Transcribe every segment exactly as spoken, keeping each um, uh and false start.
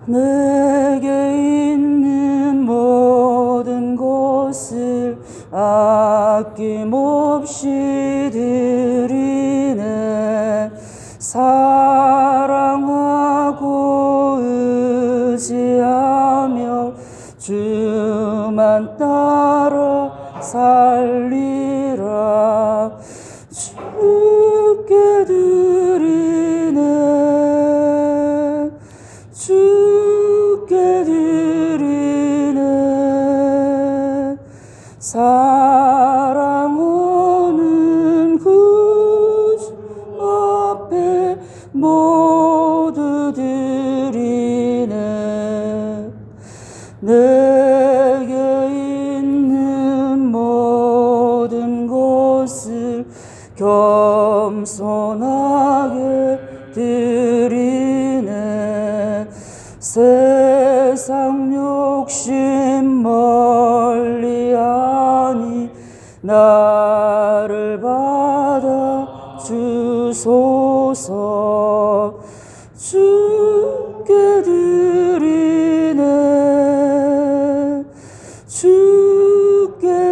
내게 있는 모든 것을 아낌없이 드리네. 사랑하고 의지하며 주만 따라 살리라. 주께 드리네. 주께 드리네. 사랑하는 구주 앞에 모두 드리네. 내게 있는 모든 것을 겸손하게 드리네. 세상 욕심 멀리하니 나를 받아 주소서. 주께 드리네. 주께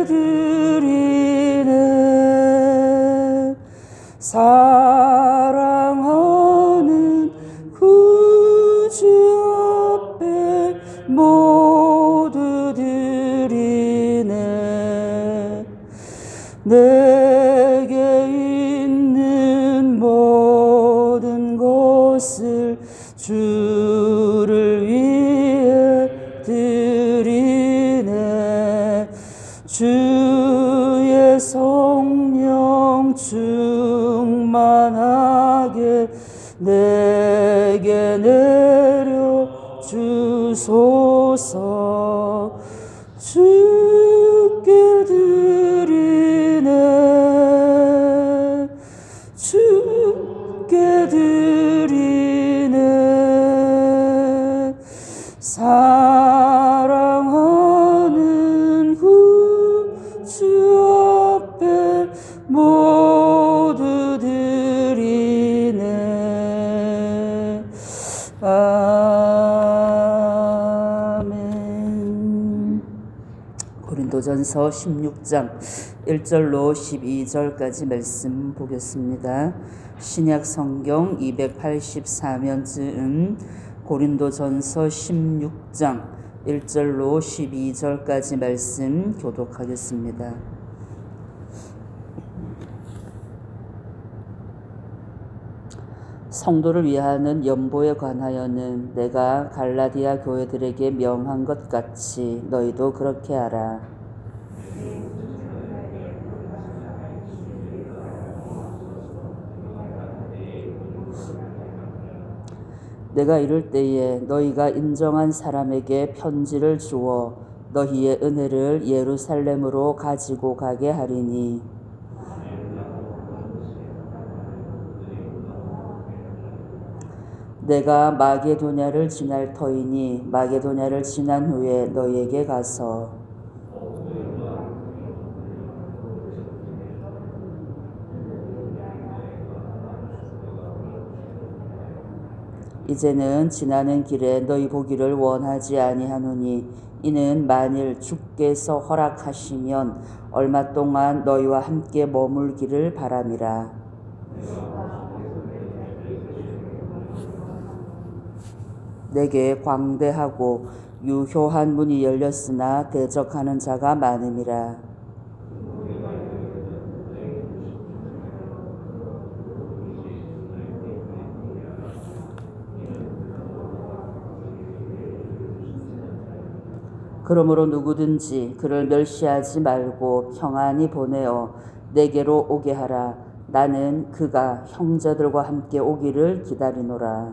드리네. 사랑하는 구주 앞에 모두 드리네. 내게 있는 모든 것을 주를 위해 드리네. 주의 성령 충만하게 내게 내려 주소서. 주께 드리네. 주께 드리네. 사랑하는 구주 앞에 모두 드리네. 아멘. 고린도전서 십육 장 일 절로 십이 절까지 말씀 보겠습니다. 신약 성경 이백팔십사 면쯤 고린도전서 십육 장 일 절로 십이 절까지 말씀 교독하겠습니다. 성도를 위하는 연보에 관하여는 내가 갈라디아 교회들에게 명한 것 같이 너희도 그렇게 하라. 내가 이럴 때에 너희가 인정한 사람에게 편지를 주어 너희의 은혜를 예루살렘으로 가지고 가게 하리니 내가 마게도냐를 지날 터이니 마게도냐를 지난 후에 너희에게 가서 이제는 지나는 길에 너희 보기를 원하지 아니하노니 이는 만일 주께서 허락하시면 얼마 동안 너희와 함께 머물기를 바람이라. 내게 광대하고 유효한 문이 열렸으나 대적하는 자가 많음이라. 그러므로 누구든지 그를 멸시하지 말고 평안히 보내어 내게로 오게 하라. 나는 그가 형제들과 함께 오기를 기다리노라.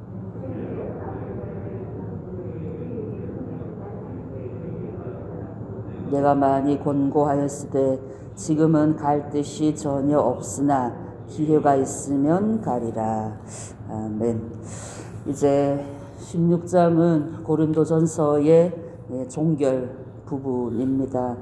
내가 많이 권고하였으되 지금은 갈 뜻이 전혀 없으나 기회가 있으면 가리라. 아멘. 이제 십육 장은 고린도전서의 종결 부분입니다.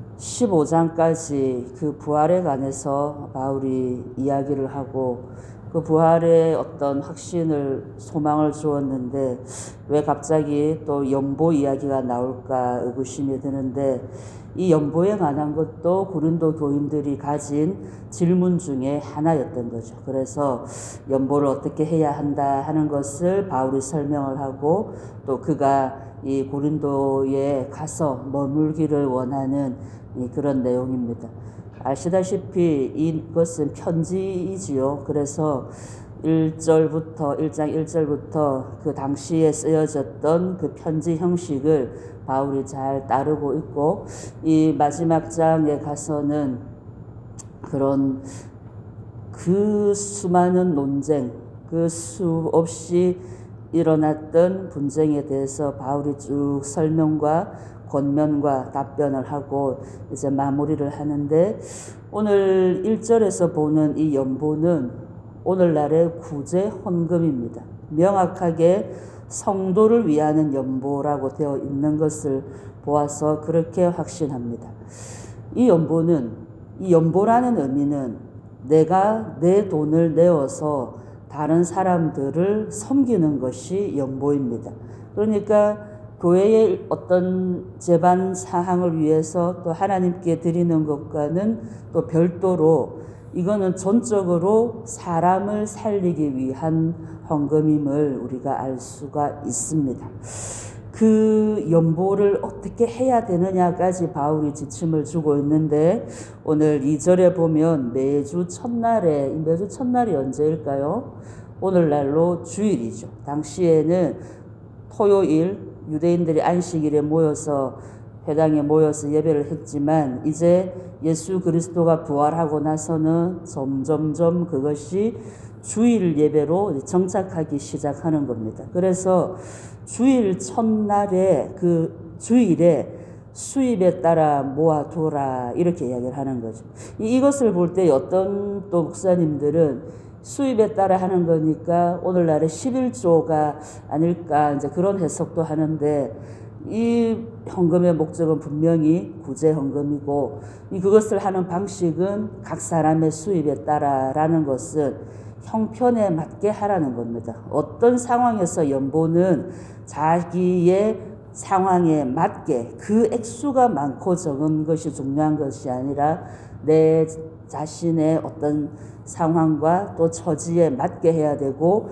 십오 장까지 그 부활에 관해서 바울이 이야기를 하고 그 부활의 어떤 확신을 소망을 주었는데 왜 갑자기 또 연보 이야기가 나올까 의구심이 드는데 이 연보에 관한 것도 고린도 교인들이 가진 질문 중에 하나였던 거죠. 그래서 연보를 어떻게 해야 한다 하는 것을 바울이 설명을 하고 또 그가 이 고린도에 가서 머물기를 원하는 그런 내용입니다. 아시다시피 이것은 편지이지요. 그래서 일 절부터 일 장 일 절부터 그 당시에 쓰여졌던 그 편지 형식을 바울이 잘 따르고 있고 이 마지막 장에 가서는 그런 그 수많은 논쟁, 그 수없이 일어났던 분쟁에 대해서 바울이 쭉 설명과 권면과 답변을 하고 이제 마무리를 하는데 오늘 일 절에서 보는 이 연보는 오늘날의 구제 헌금입니다. 명확하게 성도를 위하는 연보라고 되어 있는 것을 보아서 그렇게 확신합니다. 이 연보는, 이 연보라는 의미는 내가 내 돈을 내어서 다른 사람들을 섬기는 것이 연보입니다. 그러니까 교회의 어떤 재반 사항을 위해서 또 하나님께 드리는 것과는 또 별도로 이거는 전적으로 사람을 살리기 위한 헌금임을 우리가 알 수가 있습니다. 그 연보를 어떻게 해야 되느냐까지 바울이 지침을 주고 있는데 오늘 이 절에 보면 매주 첫날에, 매주 첫날이 언제일까요? 오늘날로 주일이죠. 당시에는 토요일 유대인들이 안식일에 모여서 회당에 모여서 예배를 했지만 이제 예수 그리스도가 부활하고 나서는 점점점 그것이 주일 예배로 정착하기 시작하는 겁니다. 그래서 주일 첫날에 그 주일에 수입에 따라 모아두라 이렇게 이야기를 하는 거죠. 이것을 볼 때 어떤 또 목사님들은 수입에 따라 하는 거니까 오늘날의 십일조가 아닐까 이제 그런 해석도 하는데 이 헌금의 목적은 분명히 구제 헌금이고 이 그것을 하는 방식은 각 사람의 수입에 따라라는 것은 형편에 맞게 하라는 겁니다. 어떤 상황에서 연보는 자기의 상황에 맞게 그 액수가 많고 적은 것이 중요한 것이 아니라 내 자신의 어떤 상황과 또 처지에 맞게 해야 되고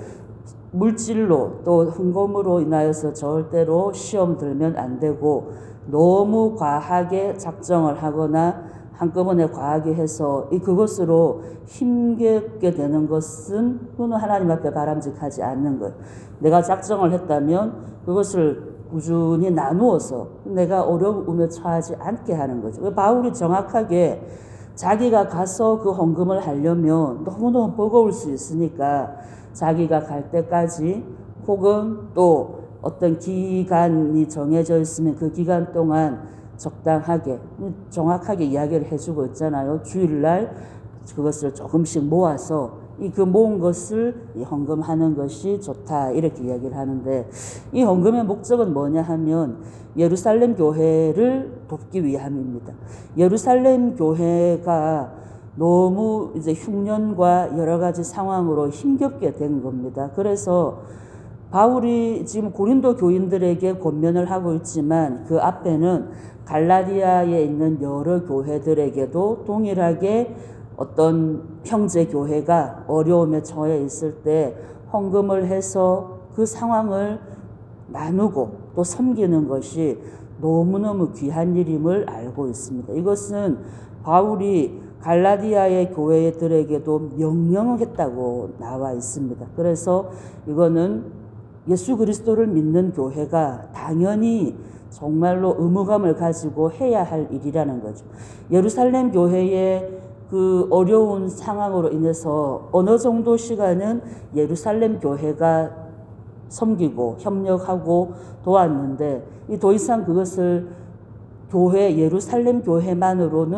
물질로 또 헌금으로 인하여서 절대로 시험 들면 안 되고 너무 과하게 작정을 하거나 한꺼번에 과하게 해서 이 그것으로 힘겹게 되는 것은 그는 하나님 앞에 바람직하지 않는 거예요. 내가 작정을 했다면 그것을 꾸준히 나누어서 내가 어려움에 처하지 않게 하는 거죠. 바울이 정확하게 자기가 가서 그 헌금을 하려면 너무너무 버거울 수 있으니까 자기가 갈 때까지 혹은 또 어떤 기간이 정해져 있으면 그 기간 동안 적당하게 정확하게 이야기를 해주고 있잖아요. 주일날 그것을 조금씩 모아서 이 그 모은 것을 이 헌금하는 것이 좋다 이렇게 이야기를 하는데 이 헌금의 목적은 뭐냐 하면 예루살렘 교회를 돕기 위함입니다. 예루살렘 교회가 너무 이제 흉년과 여러 가지 상황으로 힘겹게 된 겁니다. 그래서 바울이 지금 고린도 교인들에게 권면을 하고 있지만 그 앞에는 갈라디아에 있는 여러 교회들에게도 동일하게 어떤 형제 교회가 어려움에 처해 있을 때 헌금을 해서 그 상황을 나누고 또 섬기는 것이 너무너무 귀한 일임을 알고 있습니다. 이것은 바울이 갈라디아의 교회들에게도 명령했다고 나와 있습니다. 그래서 이거는 예수 그리스도를 믿는 교회가 당연히 정말로 의무감을 가지고 해야 할 일이라는 거죠. 예루살렘 교회의 그 어려운 상황으로 인해서 어느 정도 시간은 예루살렘 교회가 섬기고 협력하고 도왔는데 이 더 이상 그것을 교회 예루살렘 교회만으로는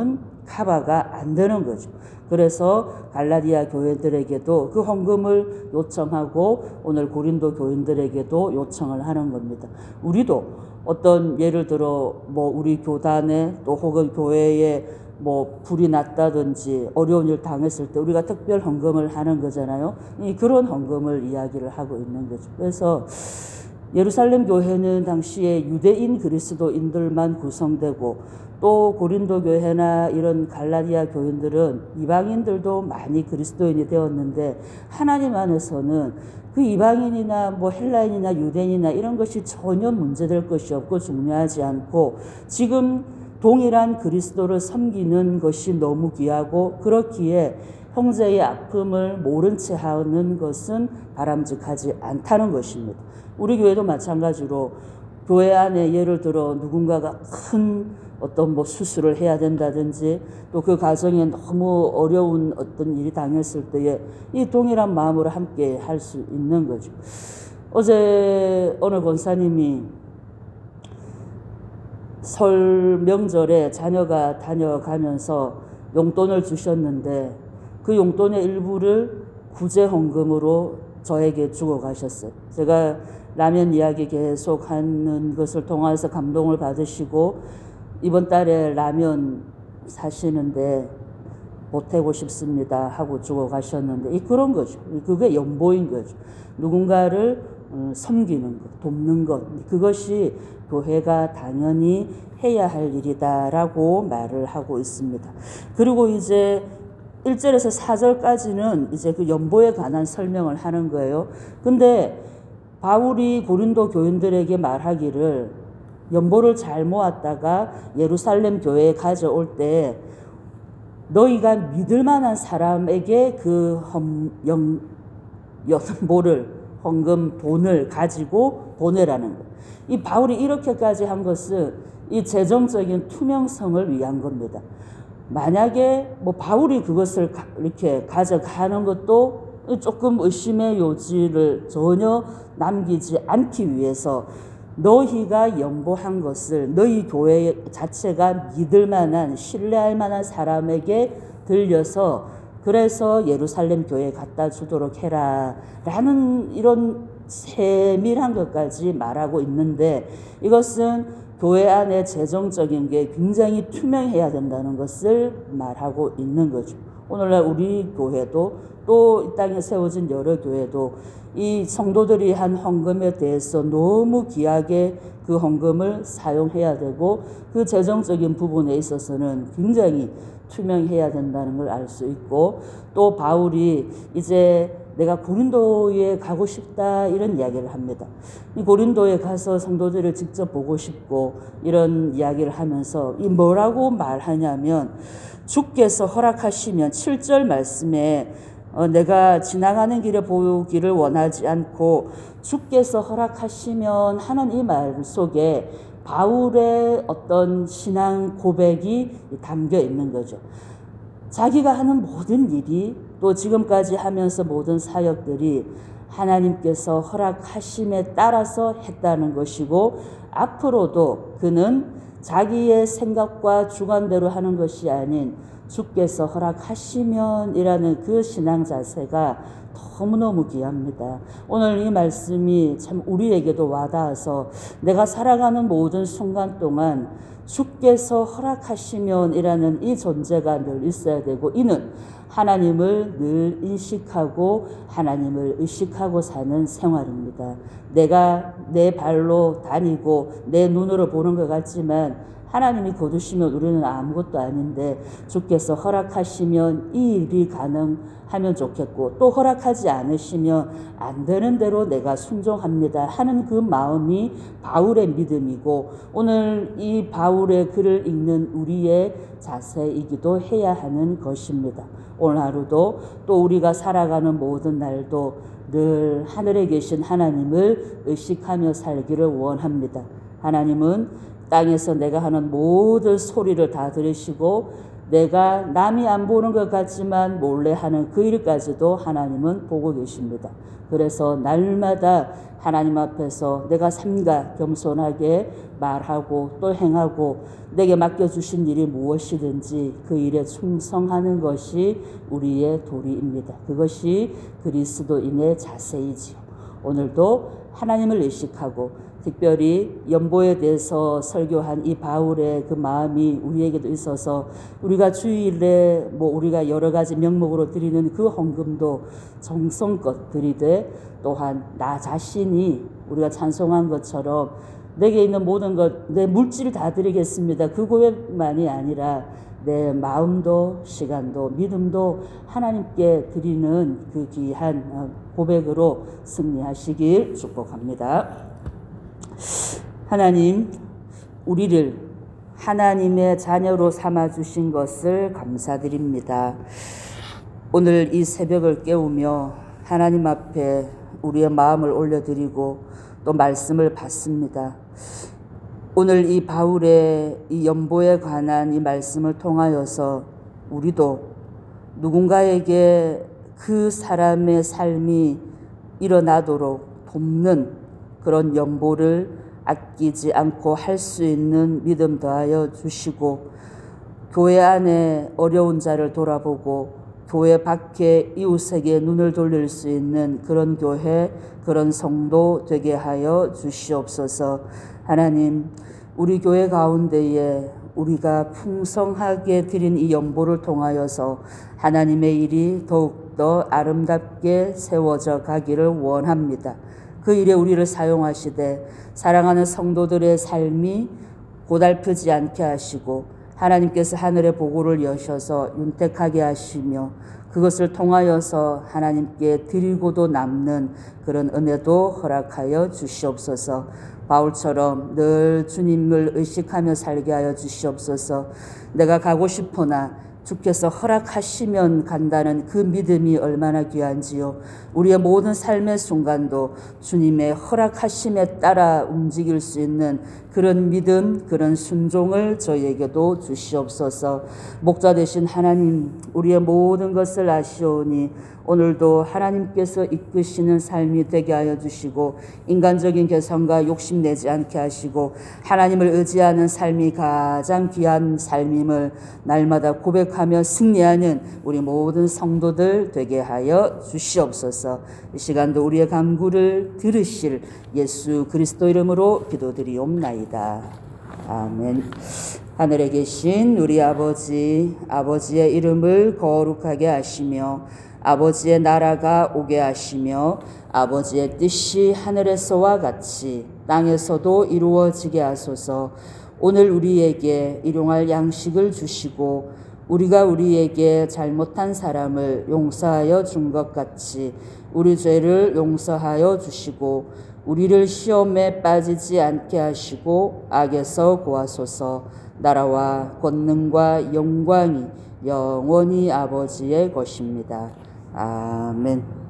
커버가 안 되는 거죠. 그래서 갈라디아 교회들에게도 그 헌금을 요청하고 오늘 고린도 교인들에게도 요청을 하는 겁니다. 우리도 어떤 예를 들어 뭐 우리 교단에 또 혹은 교회에 뭐 불이 났다든지 어려운 일 당했을 때 우리가 특별 헌금을 하는 거잖아요. 이 그런 헌금을 이야기를 하고 있는 거죠. 그래서 예루살렘 교회는 당시에 유대인 그리스도인들만 구성되고 또 고린도 교회나 이런 갈라디아 교인들은 이방인들도 많이 그리스도인이 되었는데 하나님 안에서는 그 이방인이나 뭐 헬라인이나 유대인이나 이런 것이 전혀 문제될 것이 없고 중요하지 않고 지금 동일한 그리스도를 섬기는 것이 너무 귀하고 그렇기에 형제의 아픔을 모른 채 하는 것은 바람직하지 않다는 것입니다. 우리 교회도 마찬가지로 교회 안에 예를 들어 누군가가 큰 어떤 뭐 수술을 해야 된다든지 또 그 가정에 너무 어려운 어떤 일이 당했을 때에 이 동일한 마음으로 함께 할 수 있는 거죠. 어제 어느 권사님이 설 명절에 자녀가 다녀가면서 용돈을 주셨는데 그 용돈의 일부를 구제 헌금으로 저에게 주고 가셨어요. 제가 라면 이야기 계속 하는 것을 통해서 감동을 받으시고 이번 달에 라면 사시는데 보태고 싶습니다 하고 주고 가셨는데 이 그런 거죠. 그게 연보인 거죠. 누군가를 섬기는 것, 돕는 것, 그것이 교회가 당연히 해야 할 일이다라고 말을 하고 있습니다. 그리고 이제 일 절에서 사 절까지는 이제 그 연보에 관한 설명을 하는 거예요. 근데 바울이 고린도 교인들에게 말하기를 연보를 잘 모았다가 예루살렘 교회에 가져올 때 너희가 믿을 만한 사람에게 그 헌, 연, 연보를 헌금 돈을 가지고 보내라는 거예요. 이 바울이 이렇게까지 한 것은 이 재정적인 투명성을 위한 겁니다. 만약에 뭐 바울이 그것을 가, 이렇게 가져가는 것도 조금 의심의 요지를 전혀 남기지 않기 위해서 너희가 연보한 것을 너희 교회 자체가 믿을 만한 신뢰할 만한 사람에게 들려서 그래서 예루살렘 교회에 갖다 주도록 해라 라는 이런 세밀한 것까지 말하고 있는데 이것은 교회 안에 재정적인 게 굉장히 투명해야 된다는 것을 말하고 있는 거죠. 오늘날 우리 교회도 또 이 땅에 세워진 여러 교회도 이 성도들이 한 헌금에 대해서 너무 귀하게 그 헌금을 사용해야 되고 그 재정적인 부분에 있어서는 굉장히 투명해야 된다는 걸 알 수 있고 또 바울이 이제 내가 고린도에 가고 싶다 이런 이야기를 합니다. 이 고린도에 가서 성도들을 직접 보고 싶고 이런 이야기를 하면서 이 뭐라고 말하냐면 주께서 허락하시면 칠 절 말씀에 어, 내가 지나가는 길에 보기를 원하지 않고 주께서 허락하시면 하는 이 말 속에 바울의 어떤 신앙 고백이 담겨 있는 거죠. 자기가 하는 모든 일이 또 지금까지 하면서 모든 사역들이 하나님께서 허락하심에 따라서 했다는 것이고 앞으로도 그는 자기의 생각과 주관대로 하는 것이 아닌 주께서 허락하시면 이라는 그 신앙 자세가 너무너무 귀합니다. 오늘 이 말씀이 참 우리에게도 와닿아서 내가 살아가는 모든 순간 동안 주께서 허락하시면 이라는 이 존재가 늘 있어야 되고 이는 하나님을 늘 인식하고 하나님을 의식하고 사는 생활입니다. 내가 내 발로 다니고 내 눈으로 보는 것 같지만 하나님이 거두시면 우리는 아무것도 아닌데 주께서 허락하시면 이 일이 가능하면 좋겠고 또 허락하지 않으시면 안 되는 대로 내가 순종합니다 하는 그 마음이 바울의 믿음이고 오늘 이 바울의 글을 읽는 우리의 자세이기도 해야 하는 것입니다. 오늘 하루도 또 우리가 살아가는 모든 날도 늘 하늘에 계신 하나님을 의식하며 살기를 원합니다. 하나님은 땅에서 내가 하는 모든 소리를 다 들으시고 내가 남이 안 보는 것 같지만 몰래 하는 그 일까지도 하나님은 보고 계십니다. 그래서 날마다 하나님 앞에서 내가 삼가 겸손하게 말하고 또 행하고 내게 맡겨주신 일이 무엇이든지 그 일에 충성하는 것이 우리의 도리입니다. 그것이 그리스도인의 자세이지요. 오늘도 하나님을 의식하고 특별히 연보에 대해서 설교한 이 바울의 그 마음이 우리에게도 있어서 우리가 주일에 뭐 우리가 여러 가지 명목으로 드리는 그 헌금도 정성껏 드리되 또한 나 자신이 우리가 찬송한 것처럼 내게 있는 모든 것, 내 물질 다 드리겠습니다. 그 고백만이 아니라 내 마음도 시간도 믿음도 하나님께 드리는 그 귀한 고백으로 승리하시길 축복합니다. 하나님, 우리를 하나님의 자녀로 삼아주신 것을 감사드립니다. 오늘 이 새벽을 깨우며 하나님 앞에 우리의 마음을 올려드리고 또 말씀을 받습니다. 오늘 이 바울의 이 연보에 관한 이 말씀을 통하여서 우리도 누군가에게 그 사람의 삶이 일어나도록 돕는 그런 연보를 아끼지 않고 할 수 있는 믿음 더하여 주시고 교회 안에 어려운 자를 돌아보고 교회 밖에 이웃에게 눈을 돌릴 수 있는 그런 교회, 그런 성도 되게 하여 주시옵소서. 하나님, 우리 교회 가운데에 우리가 풍성하게 드린 이 연보를 통하여서 하나님의 일이 더욱더 아름답게 세워져 가기를 원합니다. 그 일에 우리를 사용하시되 사랑하는 성도들의 삶이 고달프지 않게 하시고 하나님께서 하늘의 보고를 여셔서 윤택하게 하시며 그것을 통하여서 하나님께 드리고도 남는 그런 은혜도 허락하여 주시옵소서. 바울처럼 늘 주님을 의식하며 살게 하여 주시옵소서. 내가 가고 싶으나 주께서 허락하시면 간다는 그 믿음이 얼마나 귀한지요. 우리의 모든 삶의 순간도 주님의 허락하심에 따라 움직일 수 있는 그런 믿음, 그런 순종을 저희에게도 주시옵소서. 목자 되신 하나님, 우리의 모든 것을 아시오니 오늘도 하나님께서 이끄시는 삶이 되게 하여 주시고 인간적인 개성과 욕심내지 않게 하시고 하나님을 의지하는 삶이 가장 귀한 삶임을 날마다 고백하며 승리하는 우리 모든 성도들 되게 하여 주시옵소서. 이 시간도 우리의 간구를 들으실 예수 그리스도 이름으로 기도드리옵나이다. 아멘. 하늘에 계신 우리 아버지, 아버지의 이름을 거룩하게 하시며 아버지의 나라가 오게 하시며 아버지의 뜻이 하늘에서와 같이 땅에서도 이루어지게 하소서. 오늘 우리에게 일용할 양식을 주시고 우리가 우리에게 잘못한 사람을 용서하여 준 것 같이 우리 죄를 용서하여 주시고 우리를 시험에 빠지지 않게 하시고 악에서 구하소서. 나라와 권능과 영광이 영원히 아버지의 것입니다. 아멘.